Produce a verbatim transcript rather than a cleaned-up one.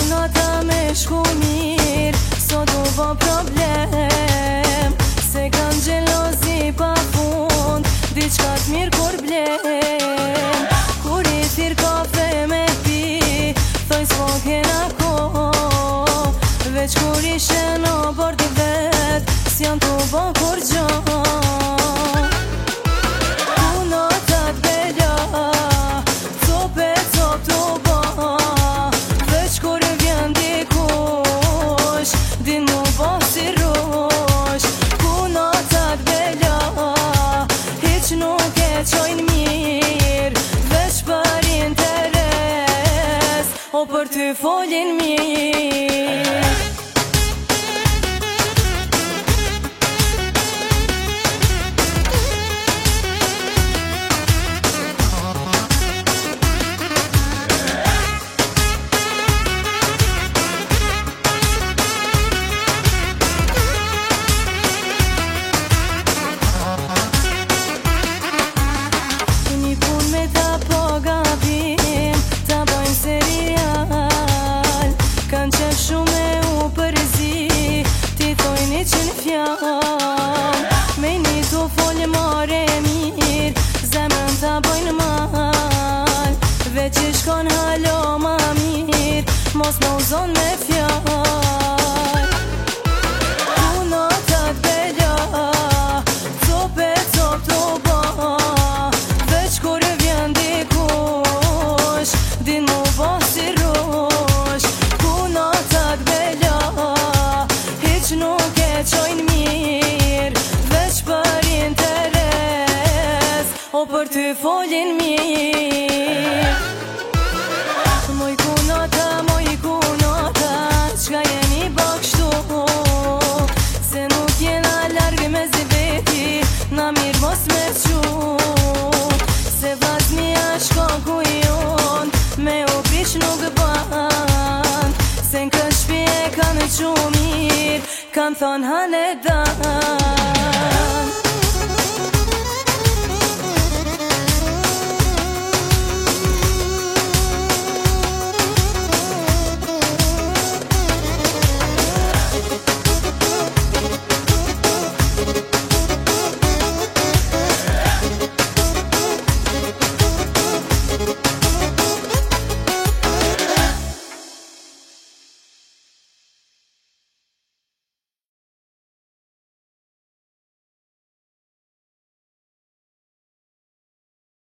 puna ta me shku mirë, sot u bo problem. Se kanë gjelozi pa fund, diçka t'mirë kur blem. Kur i thirr kafe me pi, thoj s'po kena kohë, veç kur ishe në bord vet, s'jan t'u bo kur gjo. O për ty folin mirë. Një pun me ta po gabim, ta bojnë seria, kanë qef shumë e u përzi, ti thoj një qenë fjall. Me një tu folë more mirë, zemrën ta bojnë mal, veç i shkon halo ma mirë, mos më uzon me fjall. Punotat bela, cope cop t'u ba, veç kur vjen dikush, din mu bo si rush. Nuk e qojnë mirë, veç për interes, o për ty folin mirë. Moj kunata, moj kunata, qka jeni bakshtu, se nuk jena largë me zibeti, na mirë mos me qu, se vaznia shkon ku jon, me u prish nuk ban, se në këtë shpi e kanë qu mirë, kanë thonë hane dan.